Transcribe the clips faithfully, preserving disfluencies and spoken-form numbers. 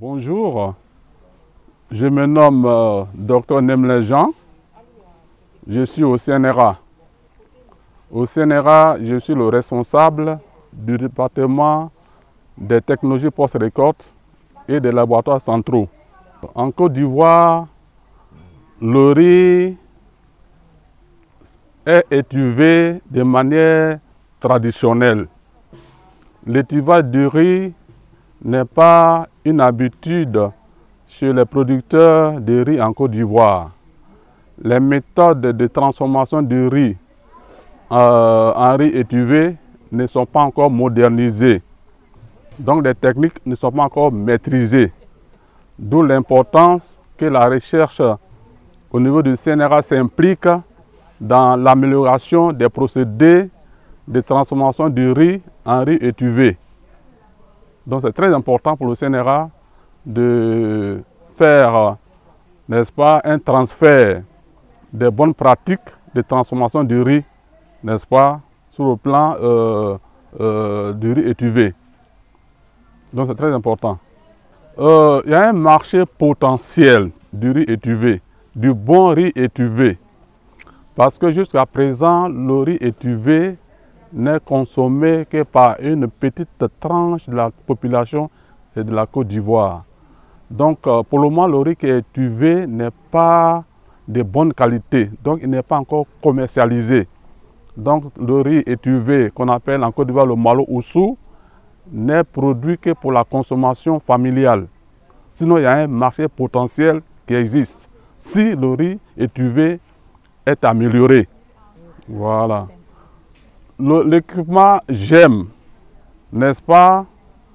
Bonjour, je me nomme euh, Docteur Nemlin Jean, je suis au C N R A. Au C N R A, je suis le responsable du département des technologies post-récolte et des laboratoires centraux. En Côte d'Ivoire, le riz est étuvé de manière traditionnelle. L'étuvage du riz n'est pas une habitude chez les producteurs de riz en Côte d'Ivoire. Les méthodes de transformation du riz euh, en riz étuvé ne sont pas encore modernisées. Donc les techniques ne sont pas encore maîtrisées. D'où l'importance que la recherche au niveau du C N R A s'implique dans l'amélioration des procédés de transformation du riz en riz étuvé. Donc c'est très important pour le C N R A de faire, n'est-ce pas, un transfert des bonnes pratiques de transformation du riz, n'est-ce pas, sur le plan euh, euh, du riz étuvé. Donc c'est très important. Euh, il y a un marché potentiel du riz étuvé, du bon riz étuvé. Parce que jusqu'à présent, le riz étuvé n'est consommé que par une petite tranche de la population de la Côte d'Ivoire. Donc pour le moment, le riz qui est étuvé n'est pas de bonne qualité, donc il n'est pas encore commercialisé. Donc le riz étuvé qu'on appelle en Côte d'Ivoire le malo oussou n'est produit que pour la consommation familiale. Sinon il y a un marché potentiel qui existe si le riz étuvé est amélioré. Voilà. L'équipement G E M, n'est-ce pas,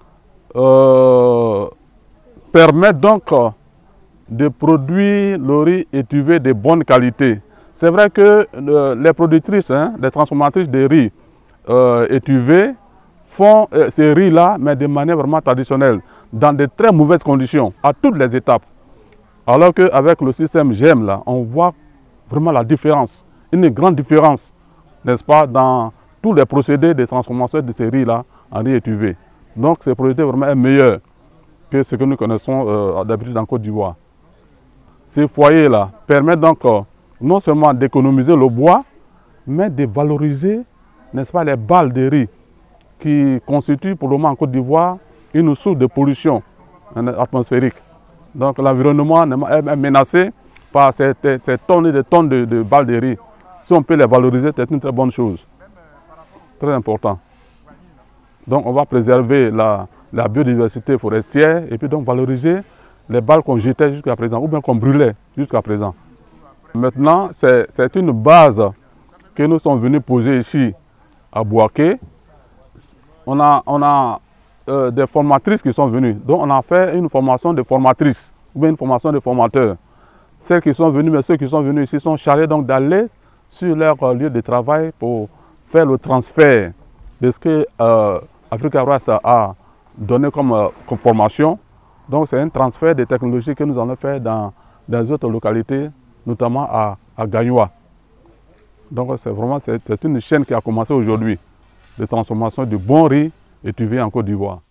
euh, permet donc de produire le riz étuvé de bonne qualité. C'est vrai que euh, les productrices, hein, les transformatrices de riz euh, étuvé font euh, ces riz-là, mais de manière vraiment traditionnelle, dans de très mauvaises conditions, à toutes les étapes. Alors qu'avec le système G E M, là, on voit vraiment la différence, une grande différence, n'est-ce pas, dans tous les procédés de transformation de ces riz-là en riz étuvé. Donc ce procédé vraiment est meilleur que ce que nous connaissons euh, d'habitude en Côte d'Ivoire. Ces foyers-là permettent donc euh, non seulement d'économiser le bois, mais de valoriser, n'est-ce pas, les balles de riz qui constituent pour le moment en Côte d'Ivoire une source de pollution atmosphérique. Donc l'environnement est menacé par ces, ces tonnes et des tonnes de, de balles de riz. Si on peut les valoriser, c'est une très bonne chose. Très important. Donc on va préserver la, la biodiversité forestière et puis donc valoriser les balles qu'on jetait jusqu'à présent ou bien qu'on brûlait jusqu'à présent. Maintenant, c'est une base que nous sommes venus poser ici à Bouaké. On a, on a euh, des formatrices qui sont venues. Donc on a fait une formation de formatrices ou bien une formation de formateurs. Celles qui sont venues, mais ceux qui sont venus ici sont chargés donc d'aller sur leur lieu de travail pour faire le transfert de ce que euh, Africa Rice a donné comme, euh, comme formation. Donc c'est un transfert de technologies que nous allons faire dans, dans d'autres localités, notamment à, à Gagnoa. Donc c'est vraiment c'est une chaîne qui a commencé aujourd'hui de transformation du bon riz étuvé en Côte d'Ivoire.